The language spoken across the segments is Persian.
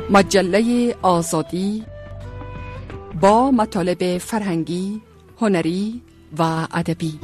مجله آزادی با مطالب فرهنگی، هنری و ادبی.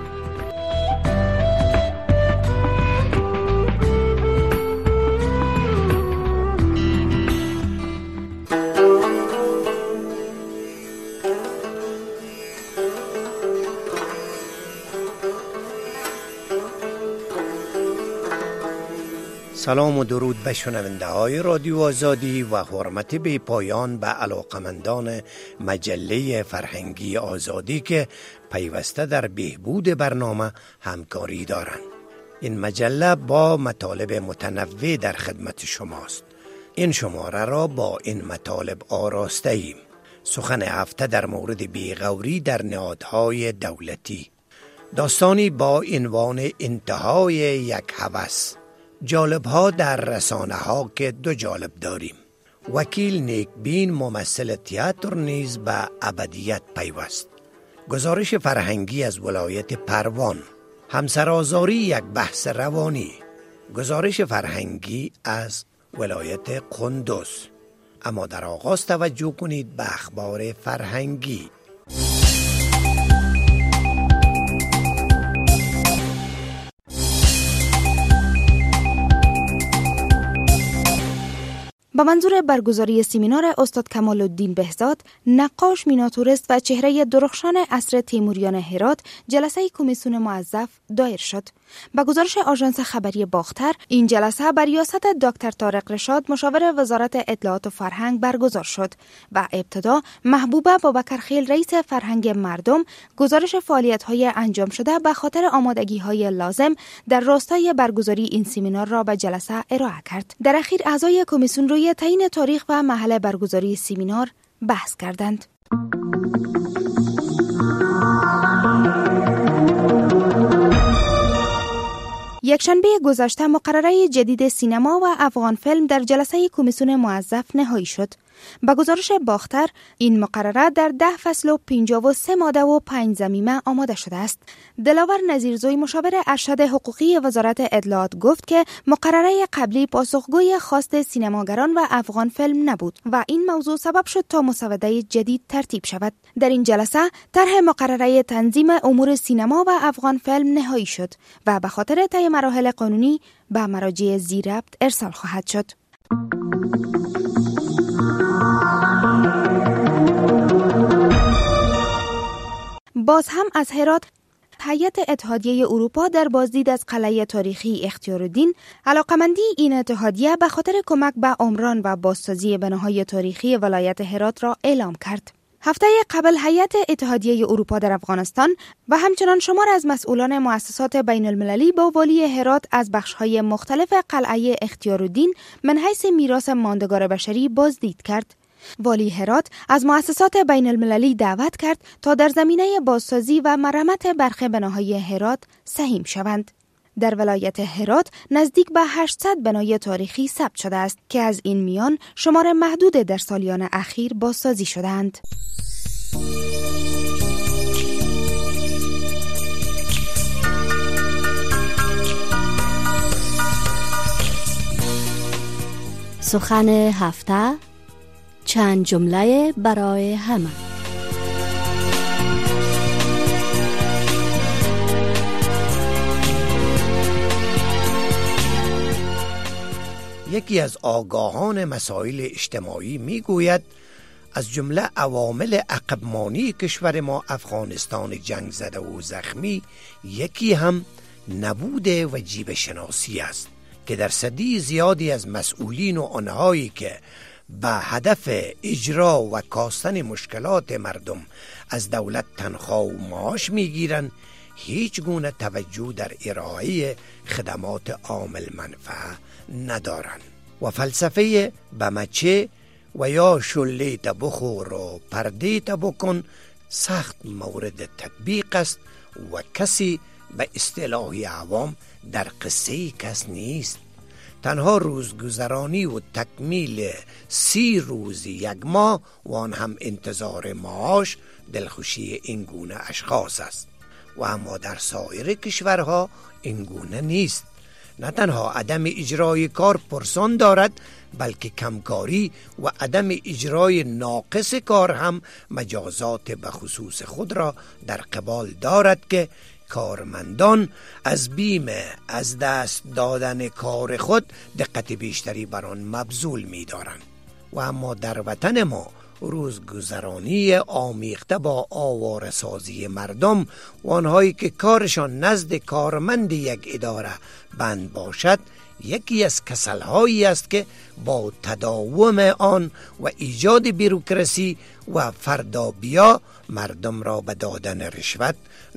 سلام و درود به شنونده های رادیو آزادی و حرمت بی پایان به علاقمندان مجله فرهنگی آزادی که پیوسته در بهبود برنامه همکاری دارند. این مجله با مطالب متنوع در خدمت شماست. این شماره را با این مطالب آراسته ایم. سخن هفته در مورد بیغوری در نهادهای دولتی. داستانی با عنوان انتهای یک هوس. جالب ها در رسانه ها که دو جالب داریم. وکیل نیکبین ممثل تئاتر نیز به ابدیت پیوست. گزارش فرهنگی از ولایت پروان. همسرآزاری یک بحث روانی. گزارش فرهنگی از ولایت قندوز. اما در آغاز توجه کنید به اخبار فرهنگی. با منظور برگزاری سمینار استاد کمال الدین بهزاد، نقاش، میناتوریست و چهره درخشان عصر تیموریان هرات، جلسه کمیسیون موظف دایر شد. با گزارش آژانس خبری باختر، این جلسه بر ریاست دکتر طارق رشاد، مشاور وزارت اطلاعات و فرهنگ برگزار شد و ابتدا محبوبه بابکرخیل، رئیس فرهنگ مردم، گزارش فعالیت‌های انجام شده به خاطر آمادگی‌های لازم در راستای برگزاری این سمینار را به جلسه ارائه کرد. در اخیر اعضای کمیسیون روی تعیین تاریخ و محل برگزاری سمینار بحث کردند. یکشنبه گذشته مقرره جدید سینما و افغان فیلم در جلسه کمیسیون موظف نهایی شد. با گزارش باختر، این مقرره در 10 فصل و 53 ماده و 5 ضمیمه آماده شده است. دلاور نظیرزوی، مشاور ارشد حقوقی وزارت اطلاعات، گفت که مقرره قبلی پاسخگوی خواست سینماگران و افغان فیلم نبود و این موضوع سبب شد تا مسوده جدید ترتیب شود. در این جلسه طرح مقرره تنظیم امور سینما و افغان فیلم نهایی شد و به خاطر طی مراحل قانونی به مراجع ذی‌ربط ارسال خواهد شد. باز هم از هرات، هیئت اتحادیه اروپا در بازدید از قلعه تاریخی اختیارالدین علاقمندی این اتحادیه به خاطر کمک به عمران و بازسازی بناهای تاریخی ولایت هرات را اعلام کرد. هفته قبل هیئت اتحادیه اروپا در افغانستان و همچنان شمار از مسئولان مؤسسات بین المللی با والی هرات از بخش‌های مختلف قلعه اختیارالدین من حیث میراث ماندگار بشری بازدید کرد. والی هرات از مؤسسات بین المللی دعوت کرد تا در زمینه بازسازی و مرمت برخی بناهای هرات سهیم شوند. در ولایت هرات نزدیک به 800 بنای تاریخی ثبت شده است که از این میان شمار محدود در سالیان اخیر بازسازی شدند. سخن هفته، چند جمله برای همه. یکی از آگاهان مسائل اجتماعی میگوید از جمله عوامل عقبمانی کشور ما افغانستان جنگ زده و زخمی یکی هم نبود وجیبه شناسی است که در صدی زیادی از مسئولین و آنهایی که به هدف اجرا و کاستن مشکلات مردم از دولت تنخواه و معاش میگیرند هیچ گونه توجه در ارائه خدمات عامل منفعه ندارند و فلسفه بمچه و یا شلیت بخور و پردیت بکن سخت مورد تطبیق است و کسی به اصطلاح عوام در قصه کس نیست. تنها روزگذرانی و تکمیل 30 روز یک ماه و آن هم انتظار معاش دلخوشی این گونه اشخاص است و اما در سایر کشورها این گونه نیست. نه تنها عدم اجرای کار پرسان دارد، بلکه کمکاری و عدم اجرای ناقص کار هم مجازات به خصوص خود را در قبال دارد که کارمندان از بیم از دست دادن کار خود دقت بیشتری بر آن مبذول می دارند. و اما در وطن ما روزگذرانی آمیخته با آواره‌سازی مردم و آنهایی که کارشان نزد کارمند یک اداره بند باشد یکی از کسل‌هایی است که با تداوم آن و ایجاد بیروکراسی و فردابیا مردم را به دادن رشوت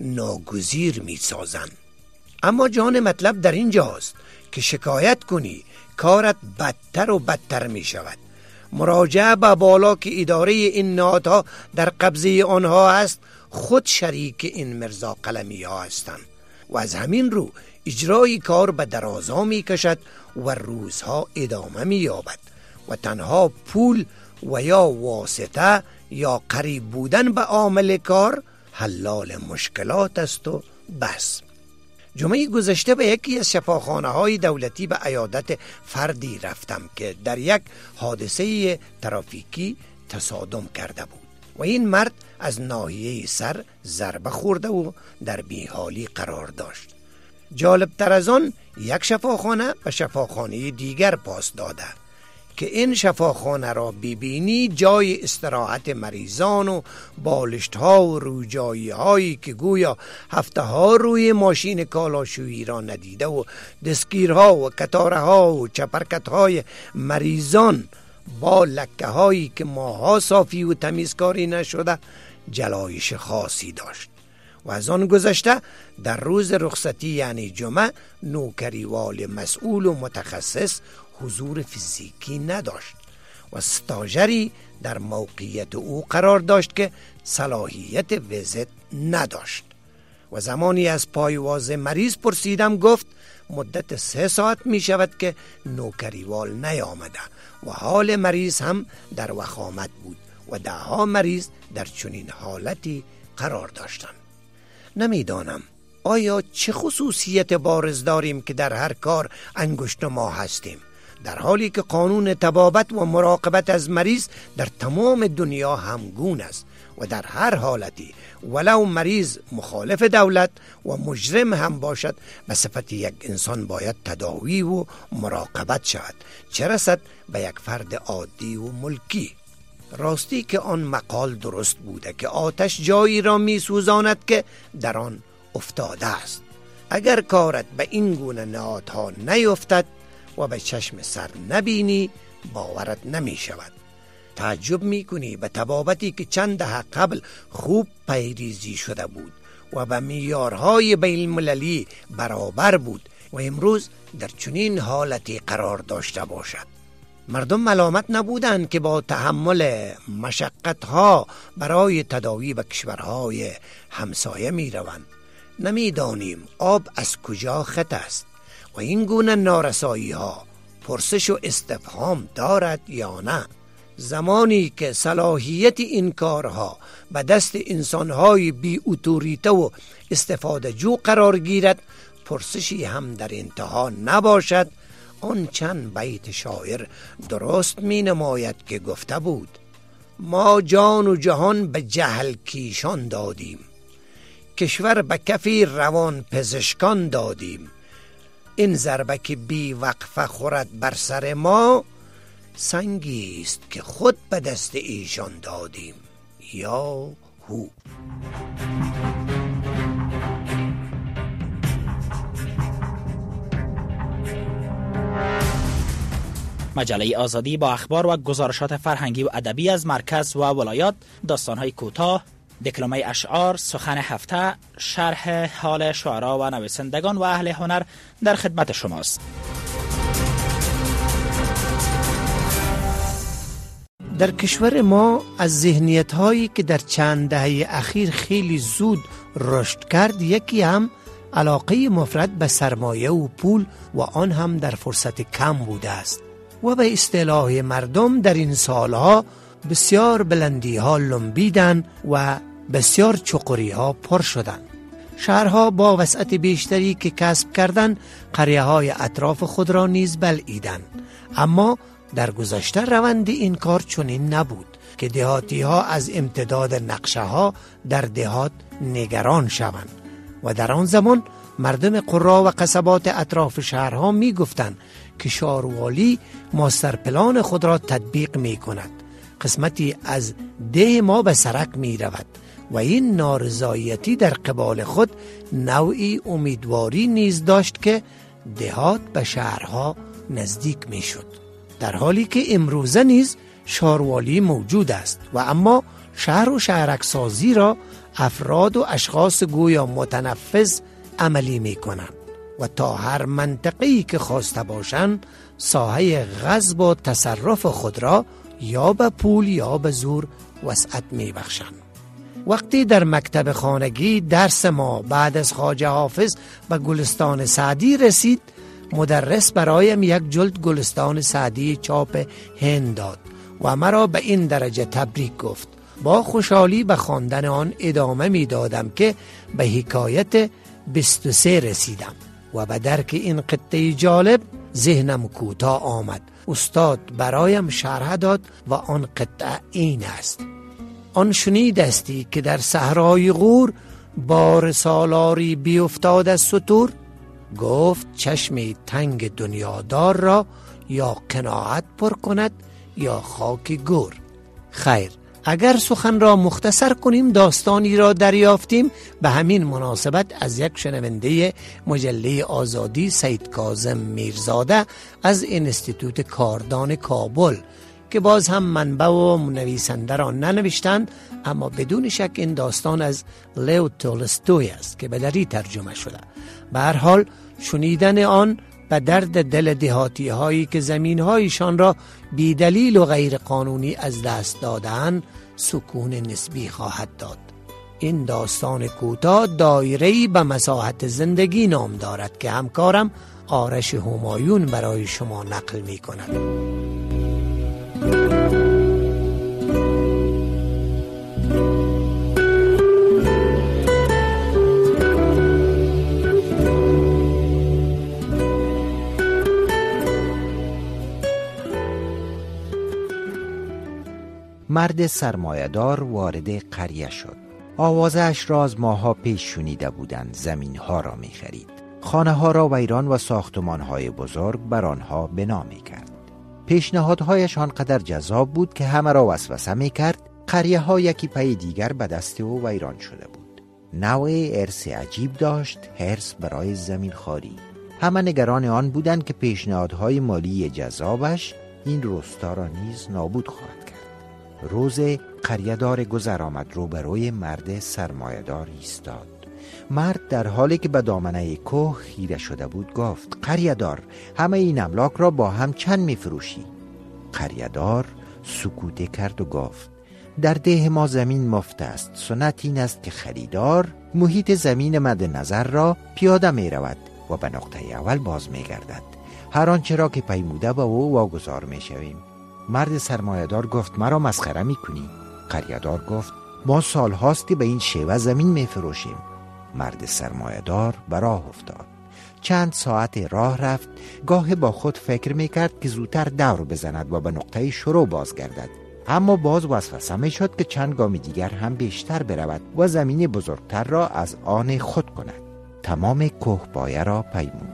ناگزیر می سازند. اما جان مطلب در اینجاست که شکایت کنی کارت بدتر و بدتر می شود. مراجعه به بالا که اداره این نهادها در قبضه آنها است خود شریک این مرزا قلمی ها هستند و از همین رو اجرای کار به درازا می کشد و روزها ادامه می یابد و تنها پول و یا واسطه یا قریب بودن به عامل کار حلال مشکلات است و بس. جمعه گذشته به یکی از شفاخانه های دولتی به عیادت فردی رفتم که در یک حادثه ترافیکی تصادم کرده بود و این مرد از ناحیه سر ضربه خورده و در بیحالی قرار داشت. جالب تر از آن یک شفاخانه به شفاخانه دیگر پاس داده که این شفاخانه را ببینی جای استراحت مریضان و بالشت ها و روجایی هایی که گویا هفته ها روی ماشین کالاشویی را ندیده و دستگیرها و کتاره ها و چپرکت های مریضان با لکه هایی که ماها صافی و تمیزکاری نشده جلایش خاصی داشت. و از آن گذشته در روز رخصتی یعنی جمعه نوکریوال مسئول و متخصص حضور فیزیکی نداشت و استاژری در موقعیت او قرار داشت که صلاحیت ویزیت نداشت و زمانی از پایواز مریض پرسیدم گفت مدت 3 ساعت می شود که نوکریوال نیامده و حال مریض هم در وخامت بود و 10 مریض در چنین حالتی قرار داشتند. نمیدانم آیا چه خصوصیت بارز داریم که در هر کار انگشت ما هستیم، در حالی که قانون طبابت و مراقبت از مریض در تمام دنیا همگون است و در هر حالتی ولو مریض مخالف دولت و مجرم هم باشد به صفت یک انسان باید تداوی و مراقبت شود، چه رسد به یک فرد عادی و ملکی. راستی که آن مقال درست بوده که آتش جایی را می سوزاند که در آن افتاده است. اگر کارت به این گونه نهادها نیفتد و به چشم سر نبینی باورت نمی شود. تعجب می کنی به طبابتی که چند دهه قبل خوب پیریزی شده بود و به معیارهای بین المللی برابر بود و امروز در چنین حالتی قرار داشته باشد. مردم ملامت نبودند که با تحمل مشقتها برای تداوی به کشورهای همسایه می روند. نمیدانیم آب از کجا خط است و این گونه نارسایی ها پرسش و استفهام دارد یا نه. زمانی که صلاحیت این کارها به دست انسانهای بی اتوریته و استفاده جو قرار گیرد پرسشی هم در انتها نباشد. آن چند بیت شاعر درست می نماید که گفته بود ما جان و جهان به جهل کیشان دادیم، کشور به کفی روان پزشکان دادیم، این ضربه که بی وقفه خورد بر سر ما سنگی است که خود به دست ایشان دادیم. یا هو. مجله آزادی با اخبار و گزارشات فرهنگی و ادبی از مرکز و ولایات، داستان‌های کوتاه، دکلمه اشعار، سخن هفته، شرح حال شعرا و نویسندگان و اهل هنر در خدمت شماست. در کشور ما از ذهنیت‌هایی که در چند دهه اخیر خیلی زود رشد کرد یکی هم علاقه مفرط به سرمایه و پول و آن هم در فرصت کم بوده است و به اصطلاح مردم در این سالها بسیار بلندی ها لنبیدن و بسیار چقری ها پر شدن. شهرها با وسعت بیشتری که کسب کردند قریه های اطراف خود را نیز بلعیدند. اما در گذشته روند این کار چنین نبود که دهاتی ها از امتداد نقشه ها در دهات نگران شوند و در آن زمان مردم قرا و قصبات اطراف شهرها می گفتند که شاروالی ماستر پلان خود را تطبیق می کند. قسمتی از ده ما به سرک می رود و این نارضایتی در قبال خود نوعی امیدواری نیز داشت که دهات به شهرها نزدیک می شد، در حالی که امروزه نیز شاروالی موجود است و اما شهر و شهرکسازی را افراد و اشخاص گویا متنفذ عملی می کنند و تا هر منطقه‌ای که خواسته باشند ساحه غصب و تصرف خود را یا به پول یا به زور وسعت می بخشند. وقتی در مکتب خانگی درس ما بعد از خواجه حافظ به گلستان سعدی رسید، مدرس برایم یک جلد گلستان سعدی چاپ هند داد و مرا به این درجه تبریک گفت. با خوشحالی به خواندن آن ادامه می دادم که به حکایت 23 رسیدم و به درک این قطعه جالب ذهنم کوتاه آمد. استاد برایم شرح داد و آن قطعه این است: آن شنیدستی که در صحرای غور بار سالاری بیفتاد از ستور، گفت چشم تنگ دنیادار را یا قناعت پر کند یا خاک گور. خیر، اگر سخن را مختصر کنیم داستانی را دریافتیم به همین مناسبت از یک شنونده مجله آزادی، سید کاظم میرزاده از انستیتوت کاردان کابل، که باز هم منبع و نویسنده را ننوشتند، اما بدون شک این داستان از لیو تولستوی است که به دری ترجمه شده. به هر حال شنیدن آن به درد دل دهاتی هایی که زمین هایشان را بی دلیل و غیر قانونی از دست دادن سکون نسبی خواهد داد. این داستان کوتاه دایره‌ای به مساحت زندگی نام دارد که همکارم آرش همایون برای شما نقل می کند. مرد سرمایه‌دار وارد قریه شد. آوازش را از ماها پیش شنیده بودند. زمین‌ها را می‌خرید، خانه‌ها را ویران و ساختمان‌های بزرگ بر آنها بنا می‌کرد. پیشنهادهایش آنقدر جذاب بود که همه را وسوسه می‌کرد. قریه‌ها یکی پی دیگر به دست او ویران شده بود. نوع ارث عجیب داشت، حرص برای زمین‌خواری. همه نگران آن بودند که پیشنهادهای مالی جذابش این روستا را نیز نابود خواهد کرد. روز قریه‌دار گذر آمد، روبروی مرد سرمایه‌دار ایستاد. مرد در حالی که به دامنه کوه خیره شده بود گفت: قریه‌دار، همه این املاک را با هم چند می‌فروشی؟ قریه‌دار سکوت کرد و گفت: در ده ما زمین مفت است. سنت این است که خریدار محیط زمین مد نظر را پیاده می رود و به نقطه اول باز می گردد. هر آنچه را که پیموده به او واگذار می شویم. مرد سرمایه‌دار گفت: مرا مسخره می کنی؟ قریه‌دار گفت: ما سال هاست که به این شیوه زمین می فروشیم. مرد سرمایه‌دار به راه افتاد. چند ساعت راه رفت. گاه با خود فکر می کرد که زودتر دور بزند و به نقطه شروع بازگردد، اما باز وسوسه می شد که چند گام دیگر هم بیشتر برود و زمین بزرگتر را از آن خود کند. تمام کوهپایه را پیمود.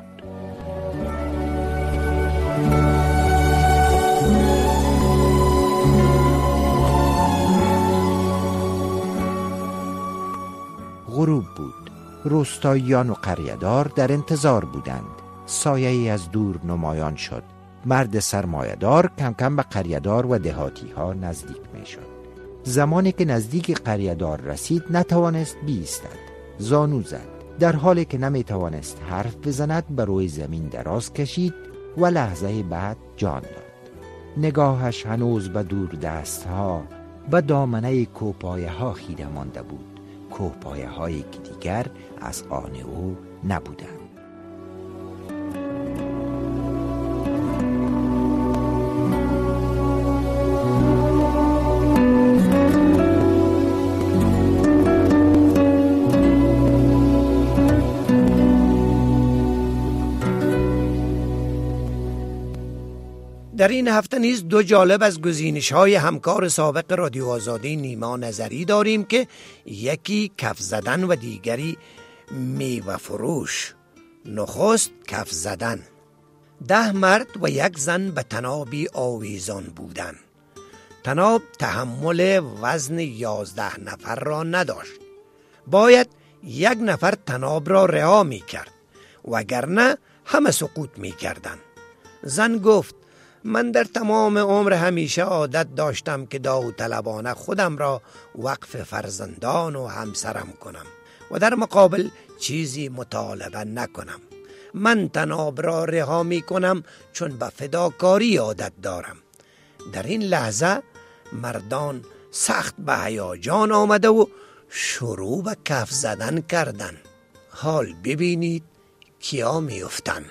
غروب بود. روستاییان و قریه‌دار در انتظار بودند. سایه‌ای از دور نمایان شد. مرد سرمایه‌دار کم کم به قریه‌دار و دهاتی ها نزدیک می شد. زمانی که نزدیک قریه‌دار رسید نتوانست بیستد. زانو زد. در حالی که نمی توانست حرف بزند به روی زمین دراز کشید و لحظه بعد جان داد. نگاهش هنوز به دور دست ها به دامنه کوهپایه ها خیره مانده بود. کوهپایه هایی که دیگر از آن او نبودند. در این هفته نیز دو جالب از گزینش‌های همکار سابق رادیو آزادی نیما نظری داریم که یکی کف زدن و دیگری میوه فروش. نخست کف زدن. 10 مرد و 1 زن به طنابی آویزان بودند. طناب تحمل وزن 11 نفر را نداشت. باید 1 نفر طناب را رها می کرد، وگرنه همه سقوط می کردند. زن گفت من در تمام عمر همیشه عادت داشتم که داوطلبانه خودم را وقف فرزندان و همسرم کنم و در مقابل چیزی مطالبه نکنم. من طناب را رها می کنم چون به فداکاری عادت دارم. در این لحظه مردان سخت به هیجان آمده و شروع به کف زدن کردند. حال ببینید کیا می افتند.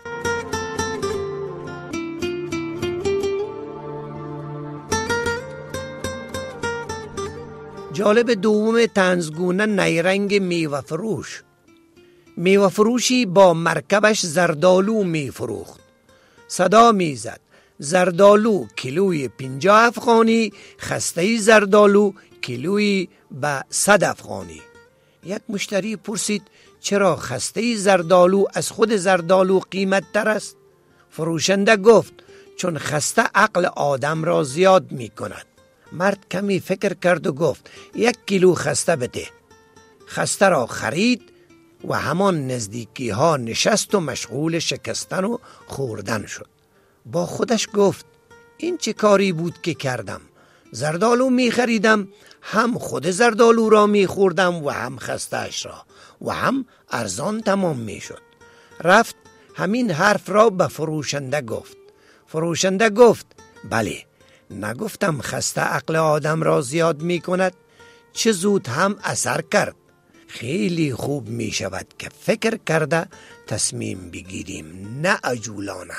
جالب دوم طنزگونه نیرنگ میوه فروش. میوه فروشی با مرکبش زردالو می فروخت. صدا می زد زردالو کیلوی 50 افغانی، خسته زردالو کیلوی به 100 افغانی. یک مشتری پرسید چرا خسته زردالو از خود زردالو قیمت تر است؟ فروشنده گفت چون خسته عقل آدم را زیاد می کند. مرد کمی فکر کرد و گفت 1 کیلو خسته بده. خسته را خرید و همان نزدیکی ها نشست و مشغول شکستن و خوردن شد. با خودش گفت این چه کاری بود که کردم؟ زردالو می خریدم، هم خود زردالو را می خوردم و هم خسته‌اش را و هم ارزان تمام می شد. رفت همین حرف را به فروشنده گفت. فروشنده گفت بله، نگفتم خسته عقل آدم را زیاد می کند؟ چه زود هم اثر کرد. خیلی خوب می شود که فکر کرده تصمیم بگیریم، نه عجولانه.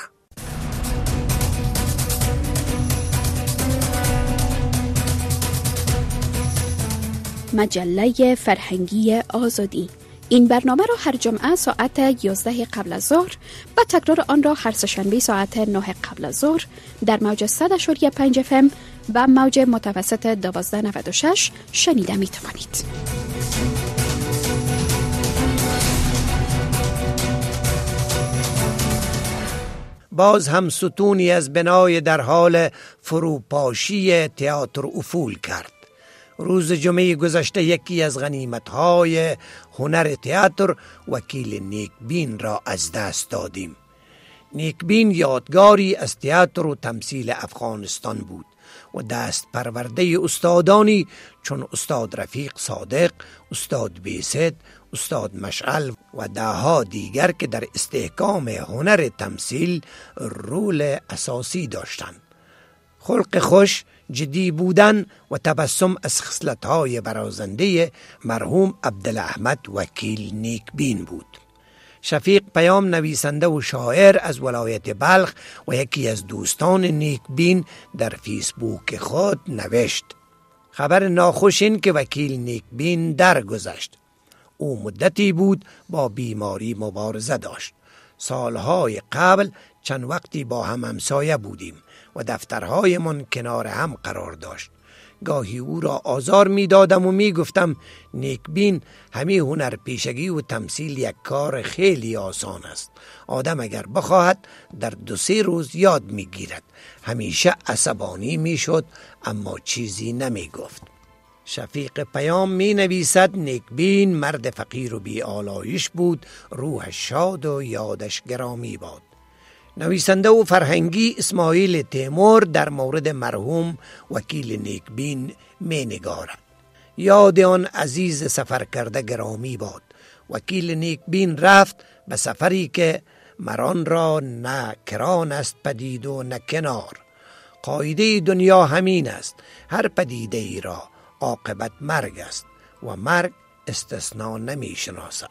مجله فرهنگی آزادی. این برنامه را هر جمعه ساعت 11 قبل از ظهر و تکرار آن را هر سه‌شنبه ساعت 9 قبل از ظهر در موج 100.5 FM و موج متوسط 1296 شنیده می توانید. باز هم ستونی از بنای در حال فروپاشی تئاتر افول کرد. روز جمعه گذشته یکی از غنیمت‌های هنر تئاتر وکیل نیکبین را از دست دادیم. نیکبین یادگاری از تئاتر و تمثیل افغانستان بود و دست پرورده استادانی چون استاد رفیق صادق، استاد بیست، استاد مشعل و دهها دیگر که در استحکام هنر تمثیل رول اساسی داشتند. خلق خوش، جدی بودن و تبسم از خصلت‌های برازنده مرحوم عبدالاحمد وکیل نیکبین بود. شفیق پیام نویسنده و شاعر از ولایت بلخ و یکی از دوستان نیکبین در فیسبوک خود نوشت خبر ناخوش این که وکیل نیکبین درگذشت. او مدتی بود با بیماری مبارزه داشت. سالهای قبل چند وقتی با هم همسایه بودیم و دفترهای من کنار هم قرار داشت. گاهی او را آزار می دادم و می گفتم نیکبین همین هنر پیشگی و تمثیل یک کار خیلی آسان است. آدم اگر بخواهد در 2-3 روز یاد می گیرد. همیشه عصبانی می شد اما چیزی نمی گفت. شفیق پیام می نویسد نیکبین مرد فقیر و بی آلایش بود، روحش شاد و یادش گرامی باد. نویسنده و فرهنگی اسماعیل تیمور در مورد مرحوم وکیل نیکبین می نگارد. یاد آن عزیز سفر کرده گرامی باد. وکیل نیکبین رفت به سفری که مران را نه کران است پدید و نه کنار. قاعده دنیا همین است، هر پدیده ای را عاقبت مرگ است و مرگ استثناء نمی شناسد.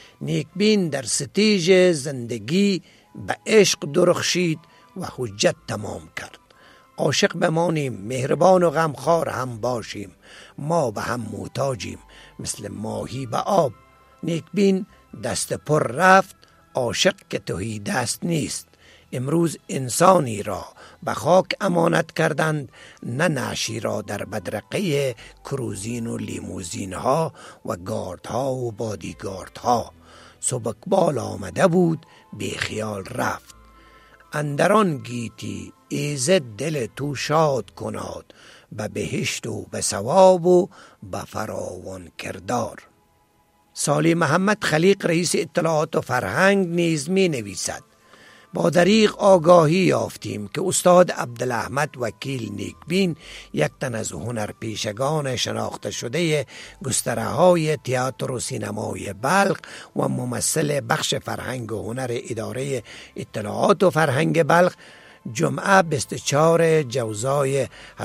نیکبین در ستیج زندگی به عشق درخشید و حجت تمام کرد. عاشق بمانیم، مهربان و غمخوار هم باشیم، ما به هم محتاجیم مثل ماهی به آب. نیکبین دست پر رفت، عاشق که تهی دست نیست. امروز انسانی را به خاک امانت کردند، نه نعشی را در بدرقه کروزین و لیموزین ها و گارد ها و بادیگارد ها. سبکبال آمده بود بی خیال رفت. اندران گیتی ایزد دل تو شاد کناد، به بهشت و به ثواب و به فراوان کردار. سالی محمد خلیق رئیس اطلاعات و فرهنگ نیز می نویسد: با دریغ آگاهی یافتیم که استاد عبدالاحمد وکیل نیکبین یک تن از هنرپیشگان شناخته شده گستره‌های تئاتر و سینمای بلخ و ممثل بخش فرهنگ و هنر اداره اطلاعات و فرهنگ بلخ جمعه 24 جوزای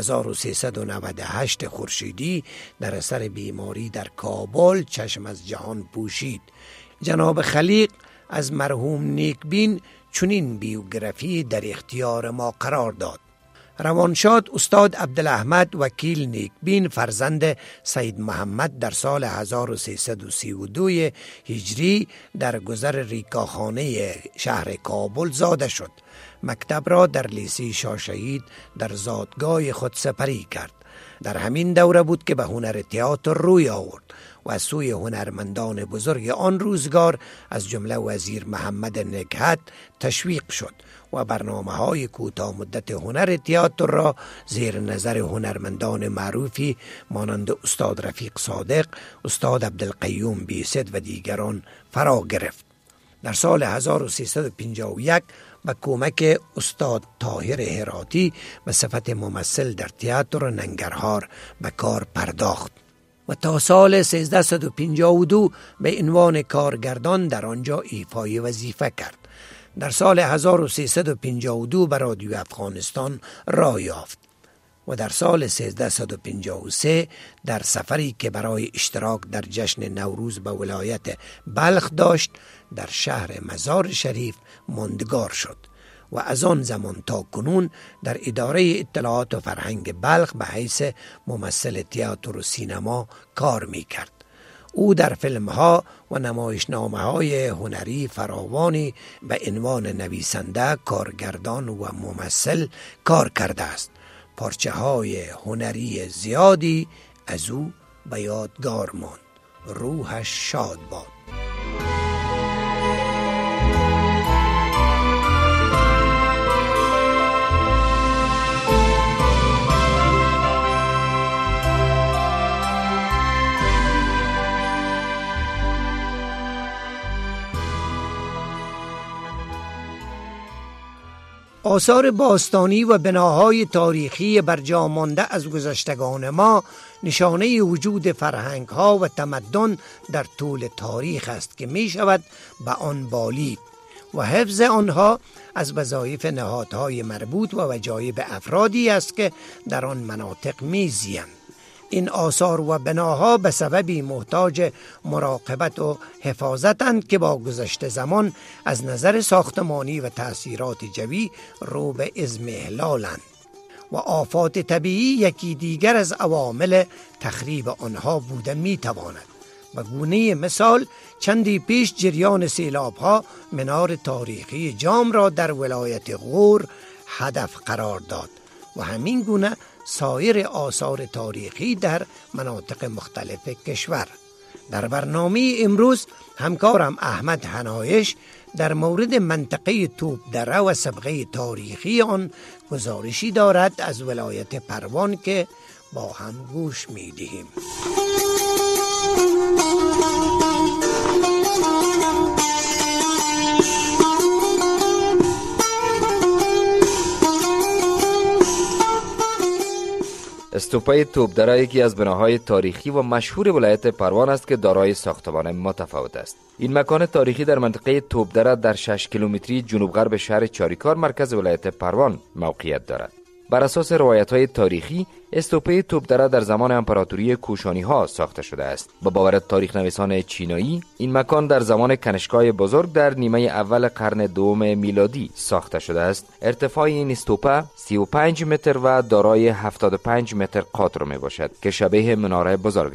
1398 خورشیدی در اثر بیماری در کابل چشم از جهان پوشید. جناب خلیق از مرحوم نیکبین چنین بیوگرافی در اختیار ما قرار داد: روانشاد استاد عبدالاحمد وکیل نیکبین فرزند سید محمد در سال 1332 هجری در گذر ریکاخانه شهر کابل زاده شد. مکتب را در لیسه شاهشهید در زادگاه خود سپری کرد. در همین دوره بود که به هنر تئاتر روی آورد و از سوی هنرمندان بزرگ آن روزگار از جمله وزیر محمد نکهت تشویق شد و برنامه‌های کوتاه مدت هنر تئاتر را زیر نظر هنرمندان معروفی مانند استاد رفیق صادق، استاد عبدالقیوم بیست و دیگران فرا گرفت. در سال 1351 به کمک استاد طاهر هراتی به صفت ممثل در تئاتر ننگرهار به کار پرداخت و تا سال 1352 به عنوان کارگردان در آنجا ایفای وظیفه کرد. در سال 1352 به رادیو افغانستان راه یافت و در سال 1353 در سفری که برای اشتراک در جشن نوروز به ولایت بلخ داشت در شهر مزار شریف ماندگار شد و از آن زمان تا کنون در اداره اطلاعات و فرهنگ بلخ به حیث ممثل تئاتر و سینما کار می کرد. او در فیلم ها و نمایشنامه های هنری فراوانی به عنوان نویسنده، کارگردان و ممثل کار کرده است. پارچه های هنری زیادی از او به یادگار ماند. روحش شاد باد. آثار باستانی و بناهای تاریخی برجا مانده از گذشتگان ما نشانه وجود فرهنگ ها و تمدن در طول تاریخ است که می شود به آن بالید و حفظ آنها از وظایف نهادهای مربوط و وجایب افرادی است که در آن مناطق می زیند. این آثار و بناها به سببی محتاج مراقبت و حفاظتند که با گذشت زمان از نظر ساختمانی و تأثیرات جوی رو به اضمحلالند و آفات طبیعی یکی دیگر از عوامل تخریب آنها بوده می تواند. به گونه مثال چندی پیش جریان سیلاب ها منار تاریخی جام را در ولایت غور هدف قرار داد و همین گونه سایر آثار تاریخی در مناطق مختلف کشور. در برنامه امروز همکارم احمد حنایش در مورد منطقه توپ دره و سابقه تاریخی آن گزارشی دارد از ولایت پروان که با هم گوش می دهیم. استوپای توپ دره یکی از بناهای تاریخی و مشهور ولایت پروان است که دارای ساختمان متفاوت است. این مکان تاریخی در منطقه توپ دره در 6 کیلومتری جنوب غرب شهر چاریکار مرکز ولایت پروان موقعیت دارد. بر اساس روایت‌های تاریخی استوپای توپ دره در زمان امپراتوری کوشانی‌ها ساخته شده است. به باور تاریخ نویسان چینایی این مکان در زمان کنشگاه بزرگ در نیمه اول قرن دوم میلادی ساخته شده است. ارتفاع این استوپا 35 متر و دارای 75 متر قطر می باشد که شبیه مناره بزرگ است.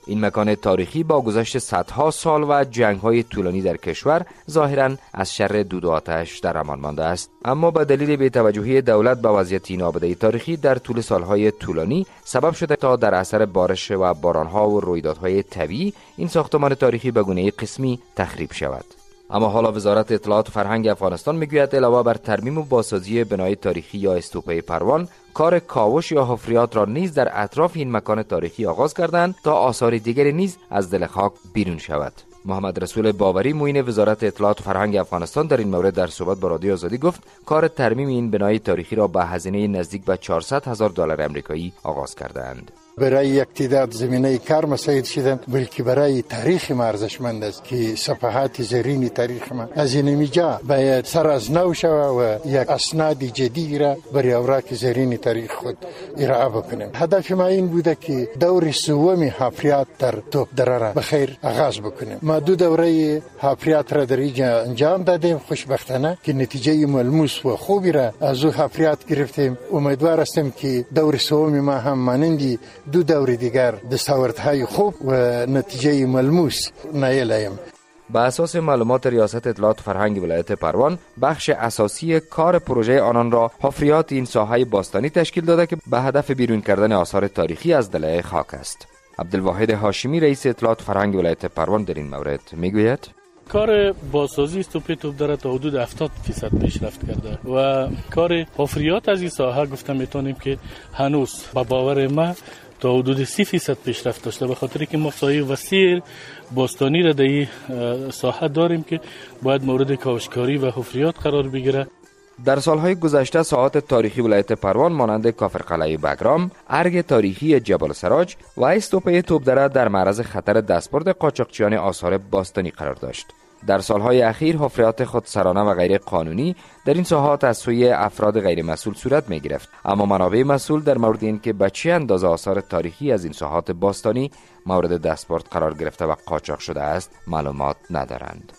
این مکان تاریخی با گذشت صدها سال و جنگ‌های طولانی در کشور ظاهراً از شر دود و آتش در امان مانده است، اما به دلیل بی‌توجهی دولت به وضعیت نابوده تاریخی در طول سالهای طولانی سبب شده تا در اثر بارش و باران‌ها و رویدادهای طبیعی این ساختمان تاریخی به گونه‌ای قسمی تخریب شود. اما حالا وزارت اطلاعات و فرهنگ افغانستان میگوید علاوه بر ترمیم و بازسازی بنای تاریخی یا استوپه پروان، کار کاوش یا حفریات را نیز در اطراف این مکان تاریخی آغاز کردند تا آثار دیگری نیز از دل خاک بیرون شود. محمد رسول باوری معین وزارت اطلاعات و فرهنگ افغانستان در این مورد در صحبت با رادیو آزادی گفت کار ترمیم این بنای تاریخی را به هزینه نزدیک به $400,000 آمریکایی آغاز کردند. برای یک تعداد زمینه کار مساعد شدم، بلکه برای تاریخ ما ارزشمند است که صفحات زرین تاریخ ما از این میجا باید سر از نو شود و یک اسناد جدید را برای اوراق زرین تاریخ خود ارائه بکنیم. هدف ما این بوده که دور سوم حفریات در توپدره را بخیر آغاز بکنیم. ما دو دوره حفریات را در اینجا انجام دادیم، خوشبختانه که نتیجه ملموس و خوبی را از او حفریات گرفتیم. امیدوار هستم که دور سوم ما هم مانندی دو دور دیگر دستاوردهای خوب و نتیجه ملموس نایل ایم. به اساس معلومات ریاست اطلاعات و فرهنگ ولایت پروان، بخش اساسی کار پروژه آنان را حفریات این ساحه باستانی تشکیل داده که به هدف بیرون کردن آثار تاریخی از دلایق خاک است. عبدالواحد هاشمی رئیس اطلاعات و فرهنگ ولایت پروان در این مورد میگوید کار بازسازی استوپه توپدره تا حدود 70% پیشرفت کرده و کار حفریات از این ساحه گفتم میتونیم که هنوز به باور ما تا حدود 30% پیشرفت داشته، به خاطر که ما ساحه وسیع باستانی را در این ساحه داریم که باید مورد کاوشکاری و حفریات قرار بگیره. در سالهای گذشته ساحات تاریخی ولایت پروان مانند کافرقلعه بگرام، ارگ تاریخی جبل سراج و استوپه توپدره در معرض خطر دستبرد قاچاقچیان آثار باستانی قرار داشت. در سالهای اخیر حفریات خودسرانه و غیر قانونی در این ساحات از سوی افراد غیر مسئول صورت می گرفت، اما منابع مسئول در مورد این که به چه اندازه آثار تاریخی از این ساحات باستانی مورد دستبرد قرار گرفته و قاچاق شده است معلومات ندارند.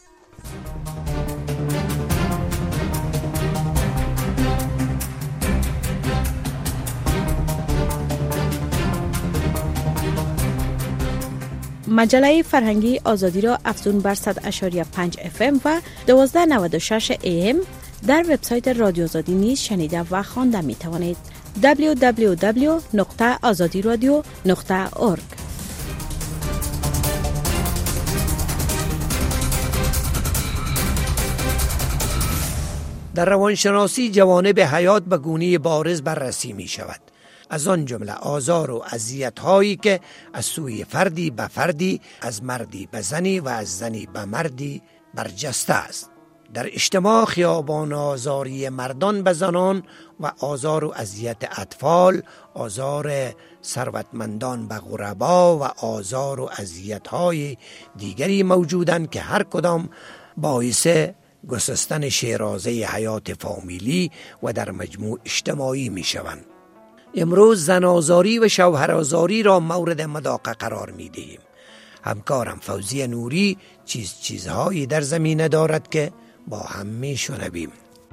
مجله فرهنگی آزادی را افزون بر 100.5 FM و 1296 AM در وبسایت رادیو آزادی نیز شنیده و خوانده می توانید. www.azadiradio.org. در روانشناسی جوانب حیات به گونه بارز بررسی می شود، از آن جمله آزار و اذیت هایی که از سوی فردی به فردی، از مردی به زنی و از زنی به مردی برجسته است. در اجتماع خیابان آزاری مردان به زنان و آزار و اذیت اطفال، آزار ثروتمندان به غربا و آزار و اذیت های دیگری موجودند که هر کدام باعث گسستن شیرازه حیات فامیلی و در مجموع اجتماعی می شوند. امروز زنازاری و شوهرازاری را مورد مداقه قرار می دهیم. همکارم فوزی نوری چیزهایی در زمینه دارد که با هم می شنویم.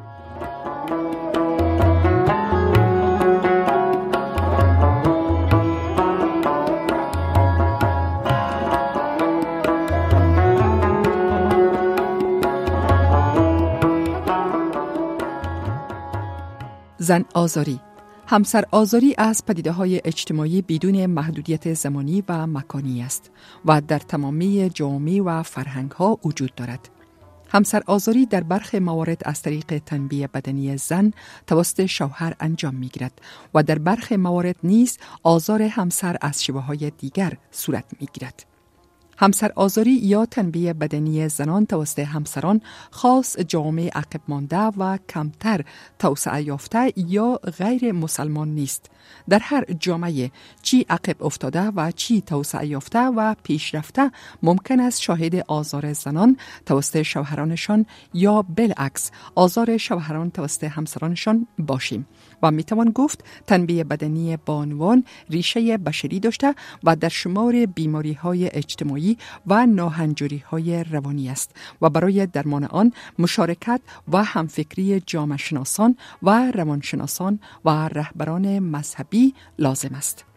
زن آزاری، همسر آزاری از پدیده‌های اجتماعی بدون محدودیت زمانی و مکانی است و در تمامی جامعه و فرهنگ‌ها وجود دارد. همسر آزاری در برخی موارد از طریق تنبیه بدنی زن توسط شوهر انجام می‌گیرد و در برخی موارد نیز آزار همسر از شیوه‌های دیگر صورت می‌گیرد. همسر آزاری یا تنبیه بدنی زنان توسط همسران خاص جامعه عقب مانده و کمتر توسعه یافته یا غیر مسلمان نیست. در هر جامعه چی عقب افتاده و چی توسعه یافته و پیشرفته ممکن است شاهد آزار زنان توسط شوهرانشان یا بالعکس آزار شوهران توسط همسرانشان باشیم و میتوان گفت تنبیه بدنی بانوان ریشه بشری داشته و در شمار بیماری‌های اجتماعی و ناهنجاری‌های روانی است و برای درمان آن مشارکت و همفکری جامعه شناسان و روانشناسان و رهبران مذهبی لازم است.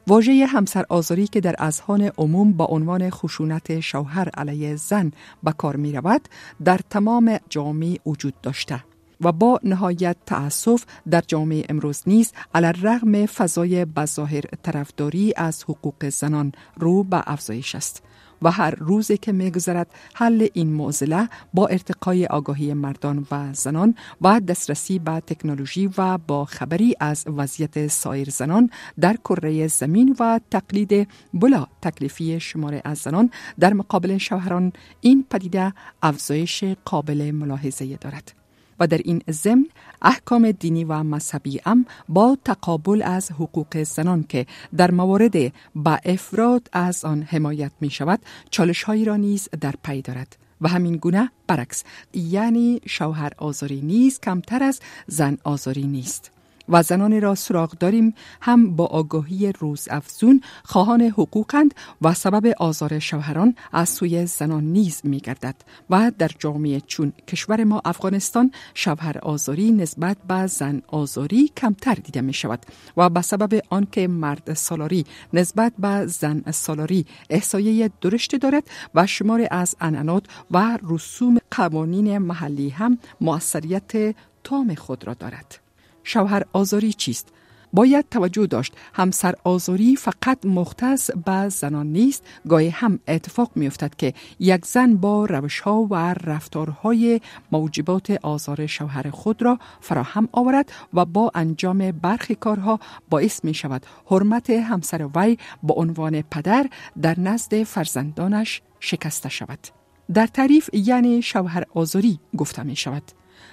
واژه همسر آزاری که در اذهان عموم با عنوان خشونت شوهر علیه زن به کار می رود، در تمام جامعه وجود داشته و با نهایت تأسف در جامعه امروز نیز علی‌الرغم فضای بظاهر طرفداری از حقوق زنان رو به افزایش است و هر روزی که می‌گذرد حل این معضله با ارتقای آگاهی مردان و زنان و دسترسی به تکنولوژی و با خبری از وضعیت سایر زنان در کره زمین و تقلید بلا تکلیفی شمار از زنان در مقابل شوهران، این پدیده افزایش قابل ملاحظه دارد. و در این ضمن احکام دینی و مذهبی هم با تقابل از حقوق زنان که در موارد با افراد از آن حمایت می شود چالش‌هایی را نیز در پی دارد و همین گونه برعکس، یعنی شوهر آزاری نیز کمتر از زن آزاری نیست و زنانی را سراغ داریم هم با آگاهی روز افزون خواهان حقوقند و سبب آزار شوهران از سوی زنان نیز می گردد و در جامعه چون کشور ما افغانستان شوهر آزاری نسبت به زن آزاری کمتر دیده می شود و به سبب آنکه مرد سالاری نسبت به زن سالاری احصایه درشت دارد و شمار از عنعنات و رسوم قوانین محلی هم مؤثریت تام خود را دارد. شوهر آزاری چیست؟ باید توجه داشت همسر آزاری فقط مختص به زنان نیست، گاهی هم اتفاق می افتد که یک زن با روش‌ها و رفتارهای موجبات آزار شوهر خود را فراهم آورد و با انجام برخی کارها باعث می شود حرمت همسر وی با عنوان پدر در نزد فرزندانش شکسته شود. در تعریف یعنی شوهر آزاری گفته می شود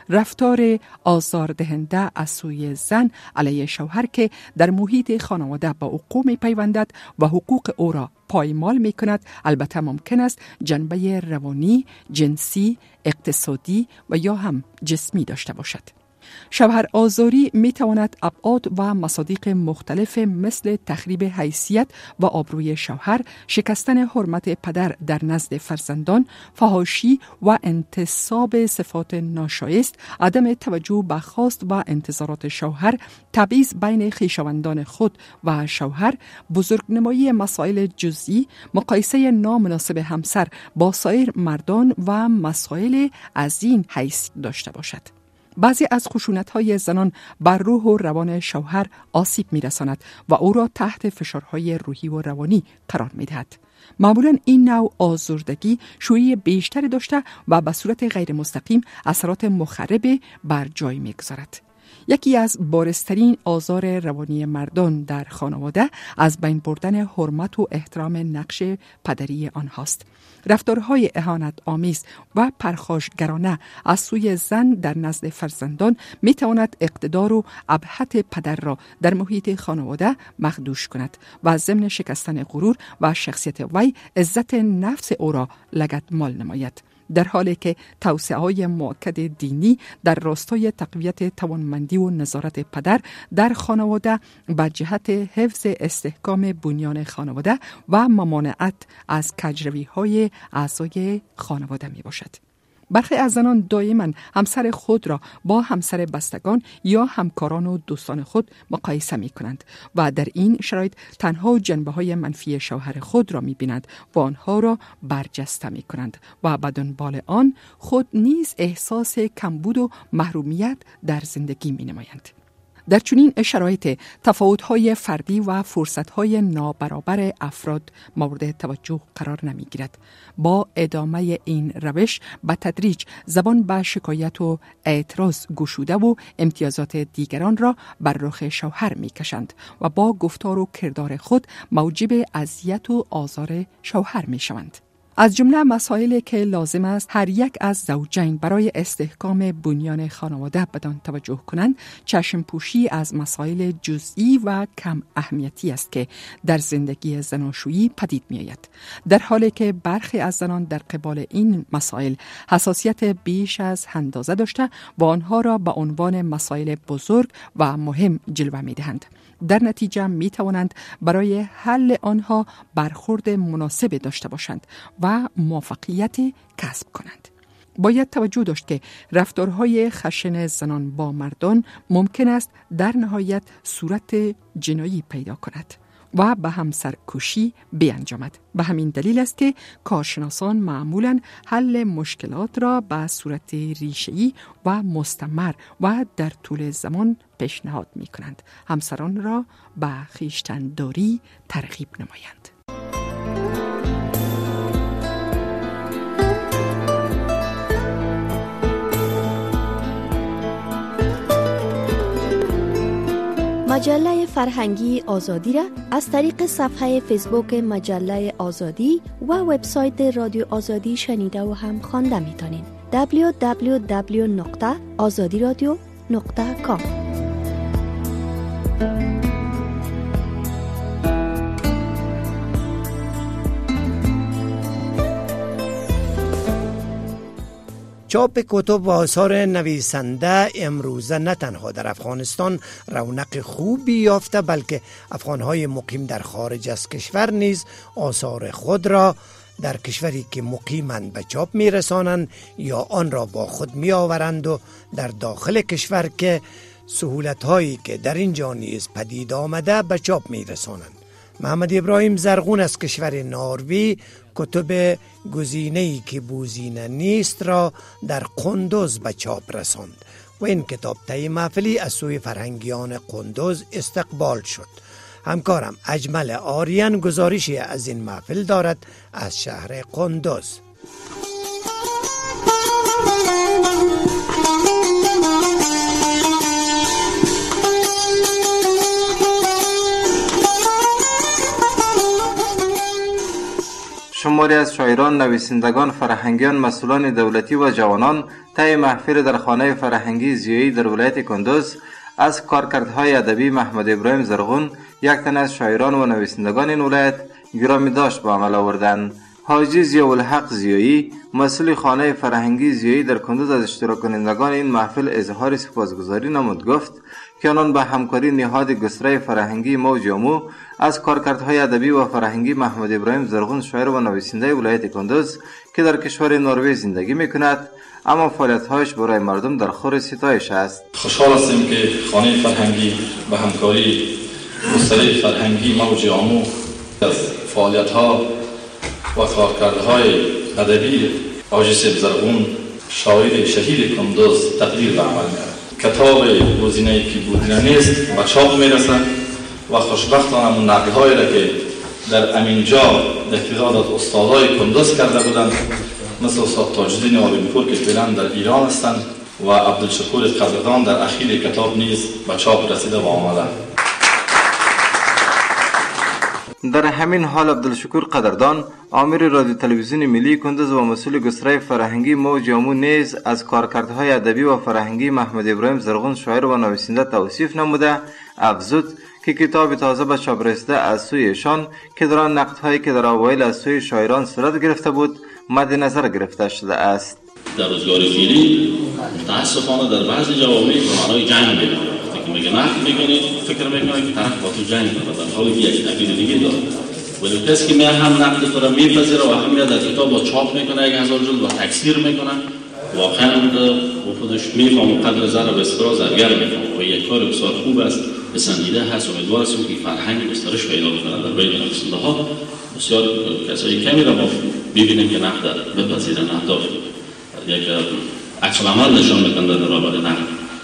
رفتار آزاردهنده از سوی زن علیه شوهر که در محیط خانواده با حقوق می پیوندد و حقوق او را پایمال می کند، البته ممکن است جنبه روانی، جنسی، اقتصادی و یا هم جسمی داشته باشد. شوهر آزاری می تواند ابعاد و مصادیق مختلف مثل تخریب حیثیت و آبروی شوهر، شکستن حرمت پدر در نزد فرزندان، فحاشی و انتصاب صفات ناشایست، عدم توجه به خواست و انتظارات شوهر، تبعیض بین خویشاوندان خود و شوهر، بزرگنمایی مسائل جزئی، مقایسه نامناسب همسر با سایر مردان و مسائل از این حیث داشته باشد. بعضی از خشونت‌های زنان بر روح و روان شوهر آسیب می‌رساند و او را تحت فشارهای روحی و روانی قرار می‌دهد. معمولاً این نوع آزردگی شیوع بیشتری داشته و به صورت غیر مستقیم اثرات مخرب بر جای می‌گذارد. یکی از بارزترین آزار روانی مردان در خانواده از بین بردن حرمت و احترام نقش پدری آنهاست. رفتارهای اهانت آمیز و پرخاشگرانه از سوی زن در نزد فرزندان می تواند اقتدار و ابهت پدر را در محیط خانواده مخدوش کند و ضمن شکستن غرور و شخصیت وی عزت نفس او را لگدمال نماید. در حالی که توسعه‌های مؤکد دینی در راستای تقویت توانمندی و نظارت پدر در خانواده به جهت حفظ استحکام بنیان خانواده و ممانعت از کجروی‌های اعضای خانواده می باشد. برخی از زنان دائما همسر خود را با همسر بستگان یا همکاران و دوستان خود مقایسه می کنند و در این شرایط تنها جنبه‌های منفی شوهر خود را می بینند و آنها را برجسته می کنند و به دنبال آن خود نیز احساس کمبود و محرومیت در زندگی می نمایند. در چنین شرایط تفاوت‌های فردی و فرصت‌های نابرابر افراد مورد توجه قرار نمی‌گیرد. با ادامه این روش به تدریج زبان به شکایت و اعتراض گشوده و امتیازات دیگران را بر رخ شوهر می‌کشند و با گفتار و کردار خود موجب اذیت و آزار شوهر می‌شوند. از جمله مسائلی که لازم است هر یک از زوجین برای استحکام بنیان خانواده بدان توجه کنند، چشم پوشی از مسائل جزئی و کم اهمیتی است که در زندگی زناشویی پدید می آید. در حالی که برخی از زنان در قبال این مسائل حساسیت بیش از اندازه داشته و آنها را به عنوان مسائل بزرگ و مهم جلوه می دهند. در نتیجه می توانند برای حل آنها برخورد مناسب داشته باشند و موفقیت کسب کنند. باید توجه داشت که رفتارهای خشن زنان با مردان ممکن است در نهایت صورت جنایی پیدا کند و به همسرکشی بیانجامد. به همین دلیل است که کارشناسان معمولاً حل مشکلات را به صورت ریشه‌ای و مستمر و در طول زمان پیشنهاد می کنند. همسران را به خویشتن‌داری ترغیب نمایند. مجله فرهنگی آزادی را از طریق صفحه فیسبوک مجله آزادی و وبسایت رادیو آزادی شنیده و هم خوانده میتونین. www.azadiradio.com. چاپ کتب و آثار نویسنده امروزه نه تنها در افغانستان رونق خوبی یافته، بلکه افغانهای مقیم در خارج از کشور نیز آثار خود را در کشوری که مقیمند به چاپ میرسانند یا آن را با خود میآورند و در داخل کشور که سهولت‌هایی که در اینجا نیز پدید آمده به چاپ میرسانند. محمد ابراهیم زرغون از کشور نروژ کتب گزینه‌ای که بوزینه نیست را در قندوز به چاپ رساند و این کتاب طی محفلی از سوی فرهنگیان قندوز استقبال شد. همکارم اجمل آریان گزارشی از این محفل دارد از شهر قندوز. شماری از شاعران، نویسندگان، فرهنگیان، مسئولان دولتی و جوانان طی محفل در خانه فرهنگی زیایی در ولایت کندوز از کارکردهای ادبی محمد ابراهیم زرغون، یک تن از شاعران و نویسندگان این ولایت، گرامی داشت به عمل آوردند. حاجی ضیاءالحق زیایی، مسئول خانه فرهنگی زیایی در کندوز، از اشتراک کنندگان این محفل اظهار سپاسگزاری نمود. گفت که آنان به همکاری نهاد گستره فرهنگی موج آمو از کارکردهای ادبی و فرهنگی محمد ابراهیم زرغون، شاعر و نویسنده ولایت کندوز که در کشور نروژ زندگی میکند، اما فعالیت‌هایش برای مردم در خور ستایش است. خوشحال هستیم که خانه فرهنگی به همکاری گستره فرهنگی موج آمو از فعالیت‌ها و کارکردهای ادبی حاجی زرغون، شاعر شهیر کندوز، تقدیر به عمل می‌آورد. کتاب گزینه‌ای که بودنه نیست به چاپ میرسد و خوشبختانه اون نقل‌هایی را که در امینجا اعتقاد استادای کندوز کرده بودند، مثل استاد تاج‌الدین آبی‌پور که فعلا در ایران هستند و عبدالشکور قدردان، در اخیر کتاب نیز به چاپ رسیده و آمده. در همین حال عبدالشکور قدردان، آمر رادیو تلویزیون ملی کندوز و مسئول گستره فرهنگی موج آمو نیز از کارکردهای ادبی و فرهنگی محمد ابراهیم زرغون، شاعر و نویسنده توصیف نموده، افزود که کتاب تازه به چاپ رسیده از سوی ایشان که در آن نقدهایی که در اوایل از سوی شاعران صورت گرفته بود مد نظر گرفته شده است. در روزگار فعلی متاسفانه در بعضی جوامع به معنای جنگ می‌بینید. وقتی میگه نقد می‌کنید فکر می‌کنید که طرف با تو جنگ می‌کنه، در حالی که یک تعبیر دیگه داره. ولی کسی که هم نقد تو را می‌پذیره و هم میاد از کتاب با چاپ می‌کنه 1000 جلد و تکثیر می‌کنه، واقعاً با خودش می‌فهمه قدر زر و استرا زرگر می‌فهمه و یک کار بسیار خوب است، پسندیده هست. امیدوار هستیم که فرهنگ گسترش پیدا کنه در بین نویسنده‌ها. بسیار کسایی کمی را ما ببینیم که نقد بپذیرن، اهداف یک عکس العمل نشان می‌کنه در برابر نقد.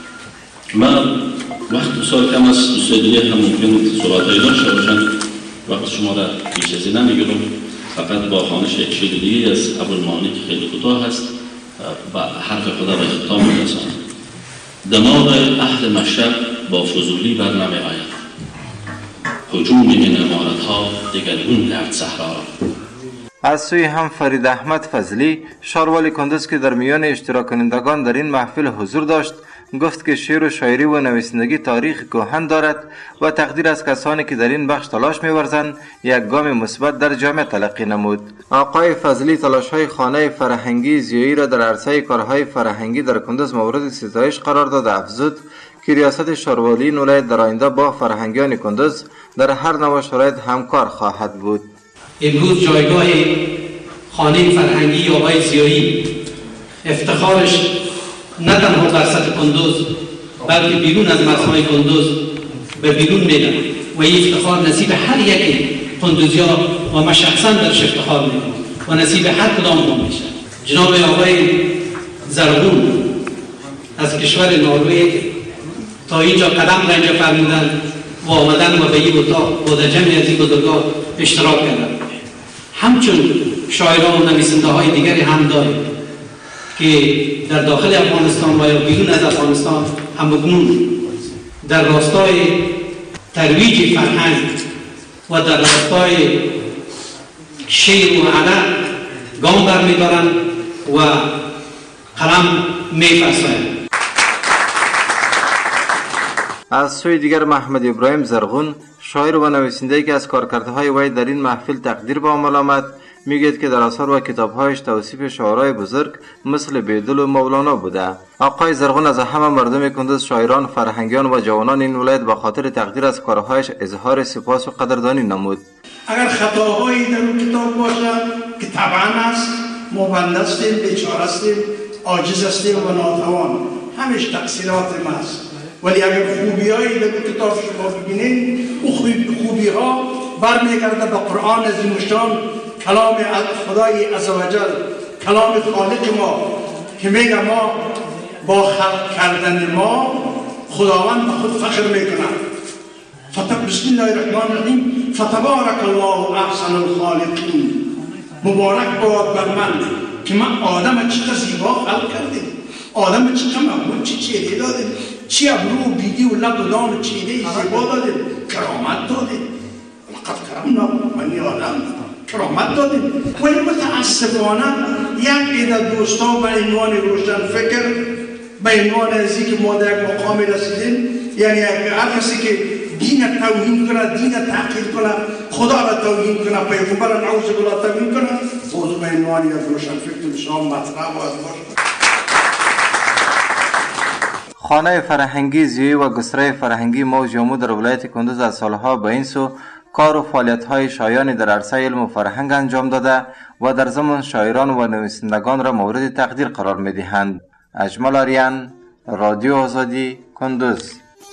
من وقت بسیار کم است، دوستای دیگه هم ممکن صحبت‌هایی داشته باشن، وقت شما را بیش از این نمی‌گیرم. فقط با خوانش یک شعر دیگه از ابوالمعانی که خیلی کوتاه است و حرف خدا به ختام می‌رساند. دماغ اهل مشرق با فضولی بر نمی‌آید، هجوم این عمارت‌ها دگرگون کرد صحرا را. از سوی هم فرید احمد فضلی، شاروالی کندوز که در میان اشتراک کنندگان در این محفل حضور داشت، گفت که شعر و شاعری و نویسندگی تاریخ کهن دارد و تقدیر از کسانی که در این بخش تلاش می‌ورزند یک گام مثبت در جامعه تلقی نمود. آقای فضلی تلاش‌های خانه فرهنگی زیایی را در عرصه کارهای فرهنگی در کندوز مورد ستایش قرار داد. افزود که ریاست شاروالی این ولایت در آینده با فرهنگیان کندوز در هر نوع شرایط همکار خواهد بود. امروز جایگاه خانه فرهنگی آقای زیایی افتخارش نه تنها بر سطح کندوز بلکه بیرون از مرزهای کندوز به بیرون می‌رود. و این افتخار نصیب هر یک قندوزی‌ها و من شخصا درش افتخار میکنم و نصیب هر کدام ما میشه. جناب آقای زرغون از کشور نروژ تا اینجا قدم را اینجا فرمودن و آمدن و به این اتاق و در جمع از این بزرگان اشتراک کردن. همچون شاعران و نویسنده های دیگری هم داریم که در داخل افغانستان و یا بیرون از افغانستان همکنون در راستای ترویج فرهنگ و در راستای شعر و ادب گام برمی‌دارند و قلم می‌فرسایند. از سوی دیگر محمد ابراهیم زرغون شاعر و نویسنده‌ای که از کارکردهای وی در این محفل تقدیر به عمل آمد میگوید که در آثار و کتابهایش توصیف شاعرای بزرگ مثل بیدل و مولانا بوده. آقای زرغون از همه مردم کندوز، شاعران، فرهنگیان و جوانان این ولایت به خاطر تقدیر از کارهایش اظهار سپاس و قدردانی نمود. اگر خطاهایی در اون کتاب باشد که طبعا است، ما بنده هستیم، بیچاره هستیم، عاجز هستیم و ناتوان، همش تقصیرات ماست. ولی اگر خوبیایی در کتاب شما ببینید، اون خوبی‌ها برمیگرده به قرآن عظیم الشان، کلام خدای عزوجل، کلام خالق ما که میگه ما با خلق کردن ما خداوند به خود فخر میکنه. بسم الله الرحمن الرحیم، فتبارک الله احسن الخالقین. مبارک باد بر من که من آدم چقدر زیبا خلق کردیم، آدم چقدر محمود، چه چهره دادیم، چی ابرو و بیدی و لب و دان و چهره زیبا دادیم، کرامت دادیم. لقد کرمنا بنی آدم، کرامت دادیم. ولی متاسفانه یک عده دوستان به عنوان روشن فکر، به عنوان ازی که ما در یک مقامی رسیدیم، یعنی هر کسی که دین توهین کنه، دین تحقیر کنه، خدا را توهین کنه، پیغمبر را نعوذ بالله توهین کنه، خود به عنوان یک روشن فکر شما مطرح باید باشه. خانه فرهنگی زیوی و گستره فرهنگی موج یامو در ولایت کندوز از سالها به این سو کار و فعالیت‌های شایانی در عرصه علم و فرهنگ انجام داده و در ضمن شاعران و نویسندگان را مورد تقدیر قرار می‌دهند. اجمل آریان، رادیو آزادی، کندوز.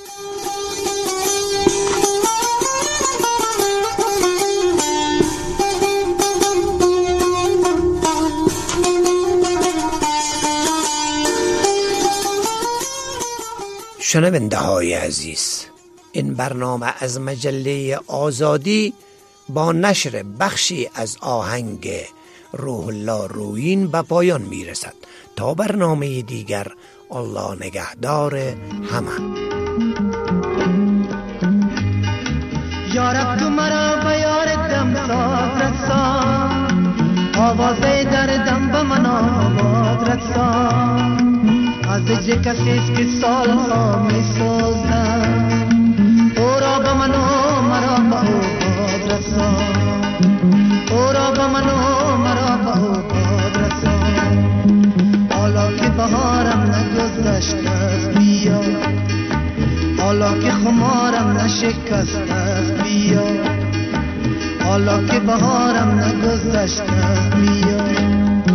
شنونده های عزیز، این برنامه از مجله آزادی با نشر بخشی از آهنگ روح الله رویین به پایان می رسد. تا برنامه دیگر، الله نگهدار همه. یارب تو مرا به یار دم ساز رسان، آوازه دردم به من آباد رسان. از دجل کسیست که سالها می سازم، او را به من و مرا به آباد رسان، او را به من و مرا به آباد رسان. حالا که بهارم نگذشت است بیا، حالا که خمارم نشکست است بیا، حالا که بهارم نگذشت است بیا.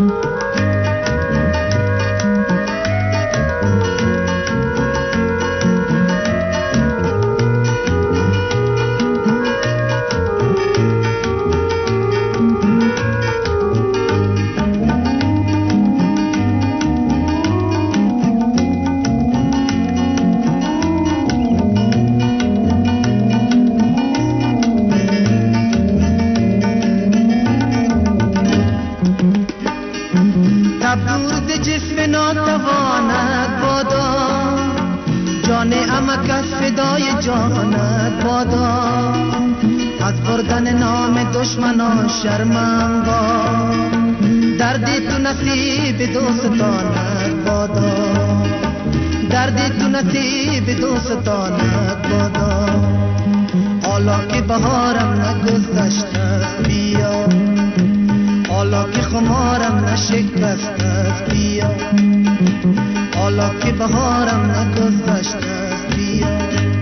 فدای جانت بادا، از بردن نام دشمنان شرمم با، دردی تو نصیب دوستانت بادا، دردی تو نصیب دوستانت بادا. حالا که بهارم نگذشت است بیا، حالا که خمارم نشکست است بیا، حالا که بهارم نگذشت است بیا.